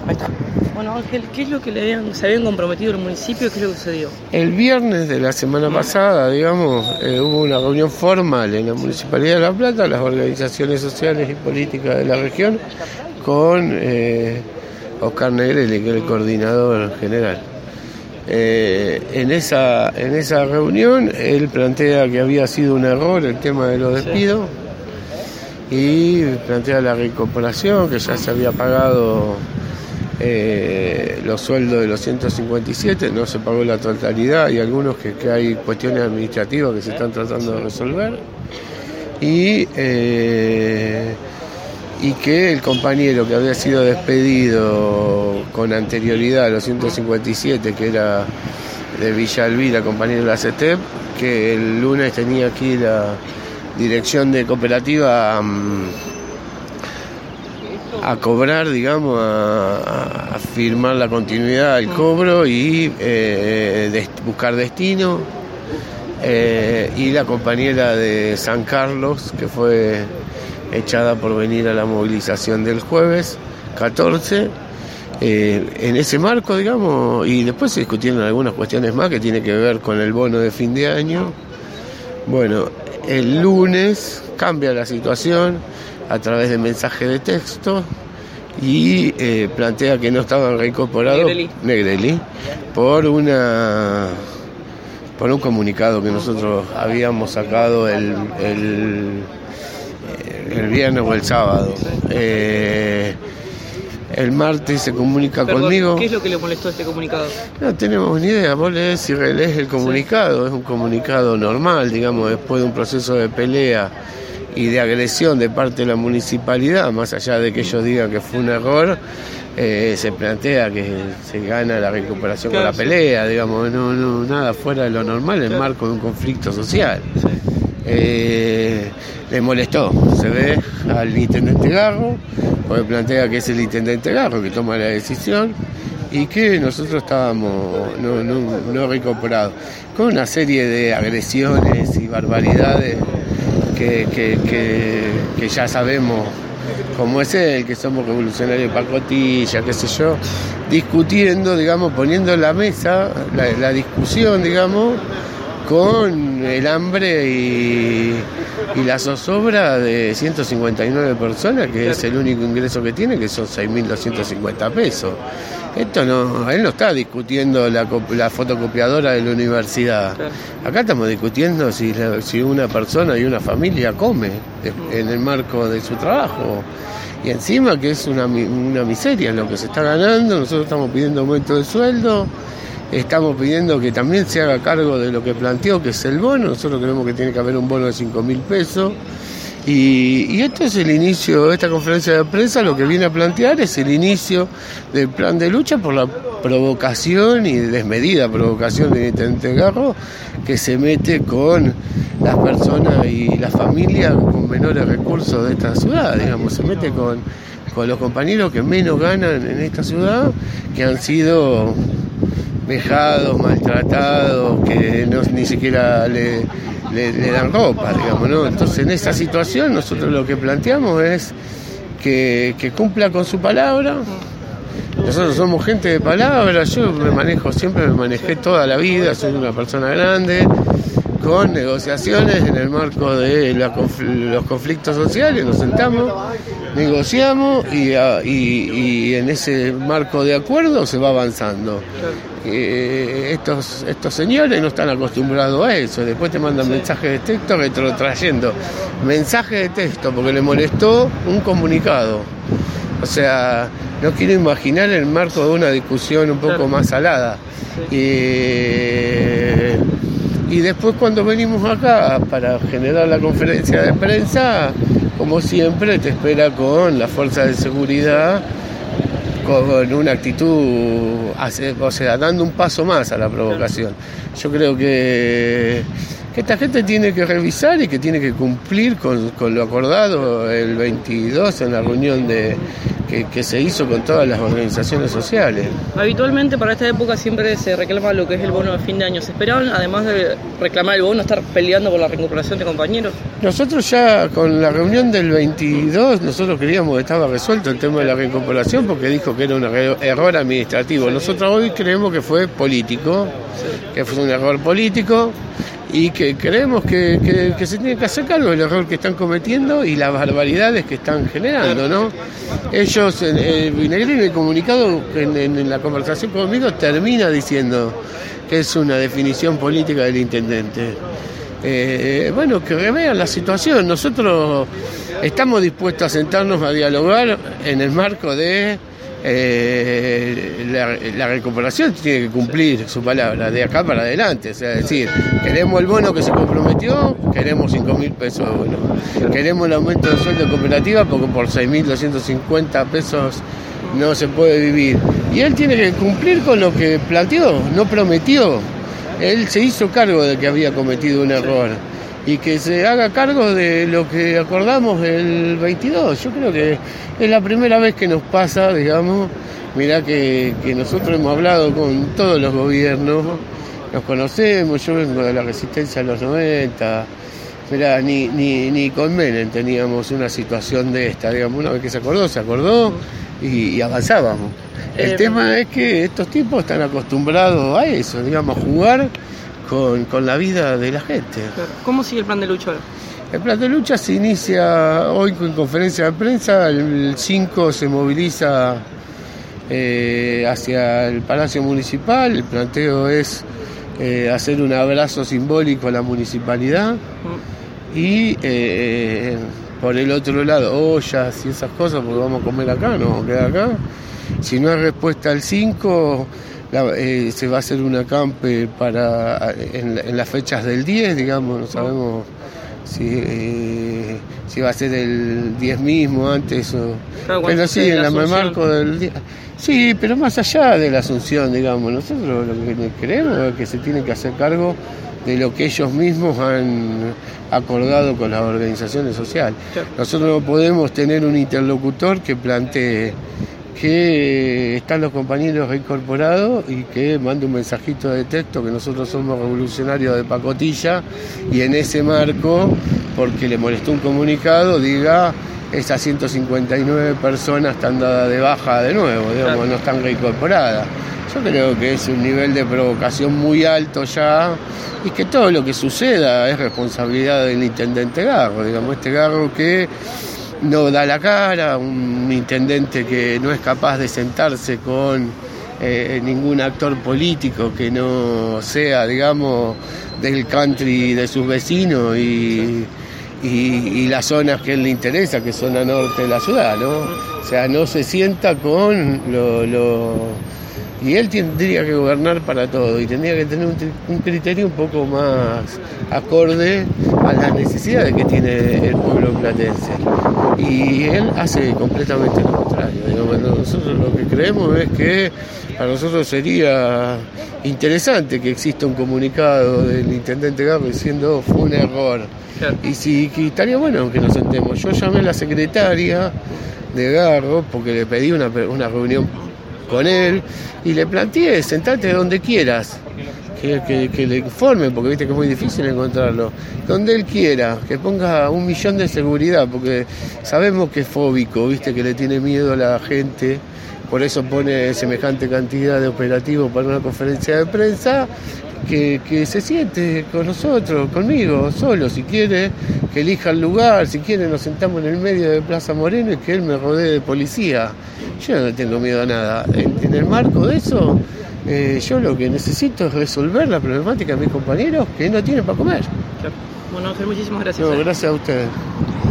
Ahí está. Bueno, Ángel, ¿qué es lo que se habían comprometido el municipio? ¿Qué es lo que sucedió? El viernes de la semana pasada, hubo una reunión formal en la Municipalidad de La Plata, las organizaciones sociales y políticas de la región, con Oscar Negrelli, que es el coordinador general. En esa reunión él plantea que había sido un error el tema de los despidos y plantea la reincorporación, que ya se había pagado los sueldos de los 157, no se pagó la totalidad y algunos que hay cuestiones administrativas que se están tratando de resolver y que el compañero que había sido despedido con anterioridad a los 157, que era de Villa Elvira, compañero de la CETEP, que el lunes tenía aquí la dirección de cooperativa a cobrar, a firmar la continuidad del cobro y buscar destino, y la compañera de San Carlos, que fue echada por venir a la movilización del jueves 14, en ese marco, y después se discutieron algunas cuestiones más que tienen que ver con el bono de fin de año. Bueno, el lunes cambia la situación a través de mensaje de texto y plantea que no estaban reincorporados Negrelli por un comunicado que nosotros habíamos sacado el viernes o el sábado. El martes se comunica conmigo. ¿Qué es lo que le molestó este comunicado? No tenemos ni idea. Vos lees y relees el comunicado. Sí. Es un comunicado normal, después de un proceso de pelea y de agresión de parte de la municipalidad, más allá de que ellos digan que fue un error, se plantea que se gana la recuperación con la pelea, no, nada fuera de lo normal en el marco de un conflicto social. Sí. Le molestó, se ve al intendente Garro, porque plantea que es el intendente Garro que toma la decisión y que nosotros estábamos no reincorporados, con una serie de agresiones y barbaridades que ya sabemos cómo es él, que somos revolucionarios pacotilla, qué sé yo, discutiendo, poniendo en la mesa la discusión, con el hambre y la zozobra de 159 personas, que es el único ingreso que tiene, que son 6.250 pesos. Él no está discutiendo la fotocopiadora de la universidad. Acá estamos discutiendo si una persona y una familia come en el marco de su trabajo. Y encima que es una miseria lo que se está ganando. Nosotros estamos pidiendo aumento de sueldo. Estamos pidiendo que también se haga cargo de lo que planteó, que es el bono. Nosotros creemos que tiene que haber un bono de 5.000 pesos. Y esto es el inicio de esta conferencia de prensa. Lo que viene a plantear es el inicio del plan de lucha por la provocación y desmedida provocación del intendente Garro, que se mete con las personas y las familias con menores recursos de esta ciudad. Se mete con los compañeros que menos ganan en esta ciudad, que han sido vejados, maltratados, que ni siquiera le dan ropa, ¿no? Entonces, en esa situación nosotros lo que planteamos es que cumpla con su palabra. Nosotros somos gente de palabra. Yo siempre me manejé toda la vida, soy una persona grande, con negociaciones en el marco de los conflictos sociales. Nos sentamos, negociamos y en ese marco de acuerdo se va avanzando. Estos señores no están acostumbrados a eso. Después te mandan mensajes de texto retrotrayendo mensajes de texto porque le molestó un comunicado. O sea, no quiero imaginar el marco de una discusión un poco más salada. Y después, cuando venimos acá para generar la conferencia de prensa, como siempre, te espera con la fuerza de seguridad, con una actitud, dando un paso más a la provocación. Yo creo que esta gente tiene que revisar y que tiene que cumplir con lo acordado el 22 en la reunión de que se hizo con todas las organizaciones sociales. Habitualmente para esta época siempre se reclama lo que es el bono de fin de año. ¿Se esperaban, además de reclamar el bono, estar peleando por la recuperación de compañeros? Nosotros ya con la reunión del 22, nosotros creíamos que estaba resuelto el tema de la reincorporación porque dijo que era un error administrativo. Nosotros hoy creemos que fue político, que fue un error político y que creemos que se tiene que hacer cargo del error que están cometiendo y las barbaridades que están generando, ¿no? Ellos, Vinagre en el comunicado, en la conversación conmigo, termina diciendo que es una definición política del intendente. Bueno, que revean la situación. Nosotros estamos dispuestos a sentarnos a dialogar en el marco de la recuperación. Tiene que cumplir su palabra de acá para adelante, o sea, es decir, queremos el bono que se comprometió, queremos 5.000 pesos de bono, queremos el aumento del sueldo de cooperativa porque por 6.250 pesos no se puede vivir, y él tiene que cumplir con lo que planteó, no prometió. Él se hizo cargo de que había cometido un error y que se haga cargo de lo que acordamos el 22. Yo creo que es la primera vez que nos pasa, digamos. Mirá que nosotros hemos hablado con todos los gobiernos, nos conocemos, yo vengo de la resistencia de los 90, mirá, ni con Menem teníamos una situación de esta, digamos. Una vez que se acordó y avanzábamos. El tema es que estos tipos están acostumbrados a eso, digamos, a jugar con la vida de la gente. ¿Cómo sigue el plan de lucha ahora? El plan de lucha se inicia hoy con conferencia de prensa. El 5 se moviliza hacia el Palacio Municipal. El planteo es hacer un abrazo simbólico a la municipalidad y por el otro lado ollas y esas cosas, porque vamos a comer acá, no vamos a quedar acá. Si no hay respuesta al 5, se va a hacer un acampe en las fechas del 10, digamos, no sabemos si va a ser el 10 mismo antes o... Claro, pero sí, en el marco del día. Sí, pero más allá de la Asunción, digamos, nosotros lo que creemos es que se tiene que hacer cargo de lo que ellos mismos han acordado con las organizaciones sociales. Claro. Nosotros no podemos tener un interlocutor que plantee que están los compañeros reincorporados y que mande un mensajito de texto que nosotros somos revolucionarios de pacotilla, y en ese marco, porque le molestó un comunicado, diga esas 159 personas están dadas de baja de nuevo, digamos, no están reincorporadas. Yo creo que es un nivel de provocación muy alto ya, y que todo lo que suceda es responsabilidad del intendente Garro, digamos, este Garro que no da la cara, un intendente que no es capaz de sentarse con ningún actor político que no sea, digamos, del country de sus vecinos y las zonas que él le interesa, que son al norte de la ciudad, ¿no? O sea, no se sienta con y él tendría que gobernar para todo y tendría que tener un criterio un poco más acorde a las necesidades que tiene el pueblo platense. Y él hace completamente lo contrario. Nosotros lo que creemos es que para nosotros sería interesante que exista un comunicado del intendente Garro diciendo fue un error. Claro. Y estaría bueno que nos sentemos. Yo llamé a la secretaria de Garro porque le pedí una reunión con él y le planteé, sentate donde quieras, que le informen, porque viste que es muy difícil encontrarlo, donde él quiera, que ponga 1 millón de seguridad, porque sabemos que es fóbico, viste que le tiene miedo a la gente, por eso pone semejante cantidad de operativos para una conferencia de prensa, que se siente con nosotros, conmigo, solo, si quiere, que elija el lugar, si quiere nos sentamos en el medio de Plaza Moreno y que él me rodee de policía. Yo no le tengo miedo a nada. En el marco de eso, yo lo que necesito es resolver la problemática de mis compañeros que no tienen para comer. Bueno, Ángel, muchísimas gracias. No, gracias a ustedes.